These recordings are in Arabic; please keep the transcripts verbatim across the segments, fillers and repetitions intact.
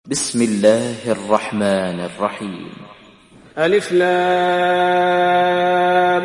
بسم الله الرحمن الرحيم. ألف لام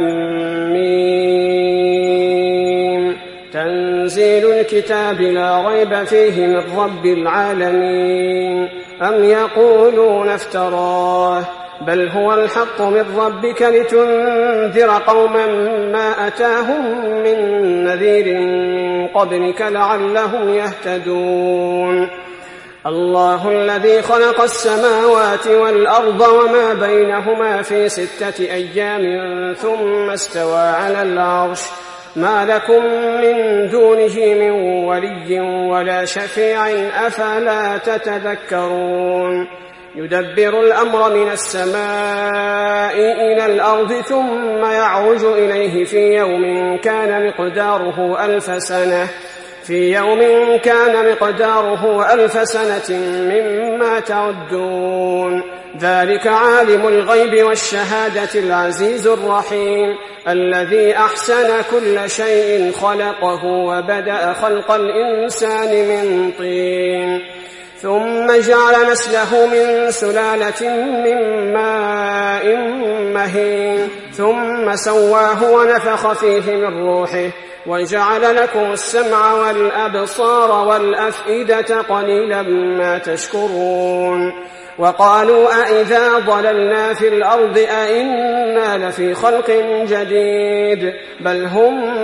ميم. تنزيل الكتاب لا ريب فيه من رب العالمين. أم يقولون افتراه بل هو الحق من ربك لتنذر قوما ما أتاهم من نذير من قبلك لعلهم يهتدون. الله الذي خلق السماوات والأرض وما بينهما في ستة أيام ثم استوى على العرش ما لكم من دونه من ولي ولا شفيع أفلا تتذكرون. يدبر الأمر من السماء إلى الأرض ثم يعرج إليه في يوم كان مقداره ألف سنة في يوم كان مقداره ألف سنة مما تعدون. ذلك عالم الغيب والشهادة العزيز الرحيم الذي أحسن كل شيء خلقه وبدأ خلق الإنسان من طين ثم جعل نسله من سلالة من ماء مهين ثم سواه ونفخ فيه من روحه وجعل لكم السمع والأبصار والأفئدة قليلا ما تشكرون. وقالوا أئذا ضللنا في الأرض أئنا لفي خلق جديد بل هم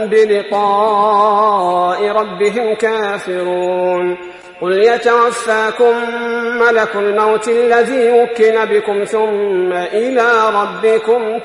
بلقاء ربهم كافرون. قل يتوفاكم ملك الموت الذي وكل بكم ثم إلى ربكم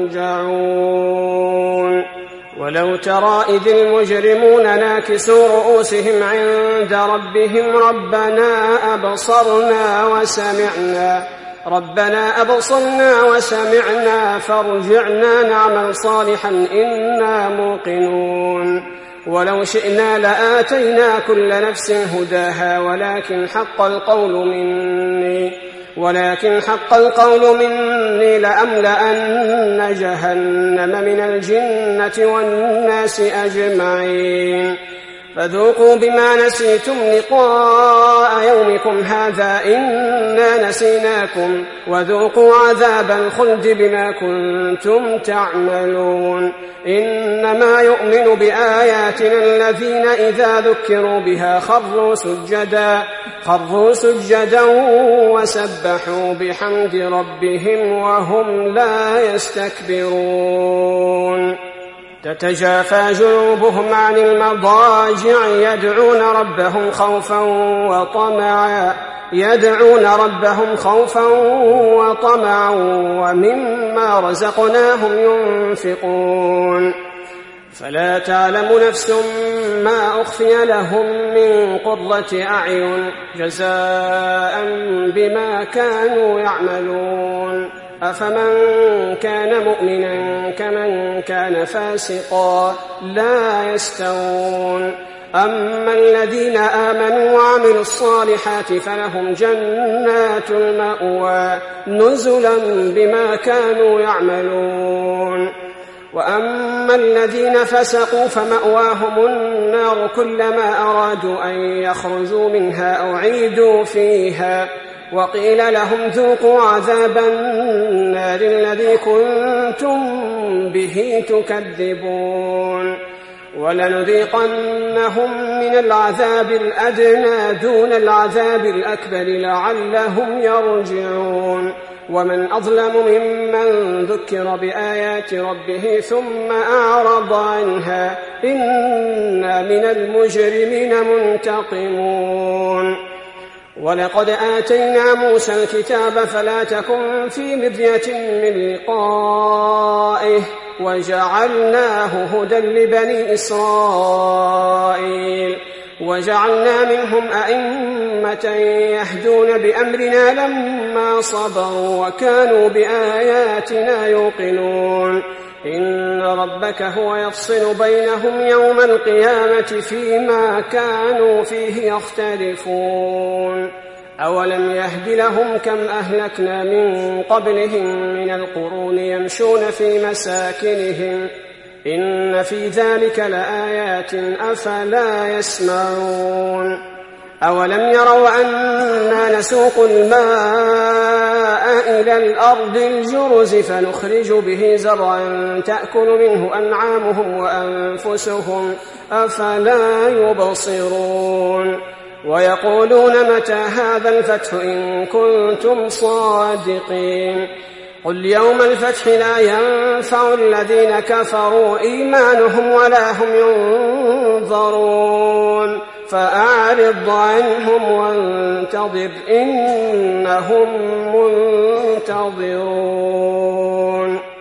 ترجعون. ولو ترى إذ المجرمون ناكسوا رؤوسهم عند ربهم ربنا أبصرنا وسمعنا ربنا أبصرنا وسمعنا فارجعنا نعمل صالحا إنا موقنون. ولو شئنا لآتينا كل نفس هداها ولكن حق القول مني ولكن حق القول مني لأملأن جهنم من الجنة والناس أجمعين. فذوقوا بما نسيتم لقاء يومكم هذا إنا نسيناكم وذوقوا عذاب الخلد بما كنتم تعملون. إنما يؤمن بآياتنا الذين إذا ذكروا بها خروا سجدا خروا سجدا وسبحوا بحمد ربهم وهم لا يستكبرون. تتجافى جنوبهم عن المضاجع يدعون ربهم خوفا وطمعا يدعون ربهم خوفا وطمعا ومما رزقناهم ينفقون. فلا تعلم نفس ما أخفي لهم من قرة أعين جزاء بما كانوا يعملون. أفمن كان مؤمنا كمن كان فاسقا لا يستوون. أما الذين آمنوا وعملوا الصالحات فلهم جنات المأوى نزلا بما كانوا يعملون. وأما الذين فسقوا فمأواهم النار كلما أرادوا أن يخرجوا منها أعيدوا فيها وقيل لهم ذوقوا عذاب النار الذي كنتم به تكذبون. ولنذيقنهم من العذاب الأدنى دون العذاب الأكبر لعلهم يرجعون. ومن أظلم ممن ذكر بآيات ربه ثم أعرض عنها إنا من المجرمين منتقمون. ولقد آتينا موسى الكتاب فلا تكن في مرية من لقائه وجعلناه هدى لبني إسرائيل وجعلنا منهم أئمة يهدون بأمرنا لما صبروا وكانوا بآياتنا يوقنون. إن ربك هو يفصل بينهم يوم القيامة فيما كانوا فيه يختلفون. أولم يهد لهم كم أهلكنا من قبلهم من القرون يمشون في مساكنهم إن في ذلك لآيات أفلا يسمعون. أولم يروا أنا نسوق الماء إلى الأرض الجرز فنخرج به زرعا تأكل منه أنعامهم وأنفسهم أفلا يبصرون ويقولون متى هذا الفتح إن كنتم صادقين قل يوم الفتح لا ينفع الذين كفروا إيمانهم ولا هم ينظرون فأعرض عنهم وانتظر إنهم منتظرون.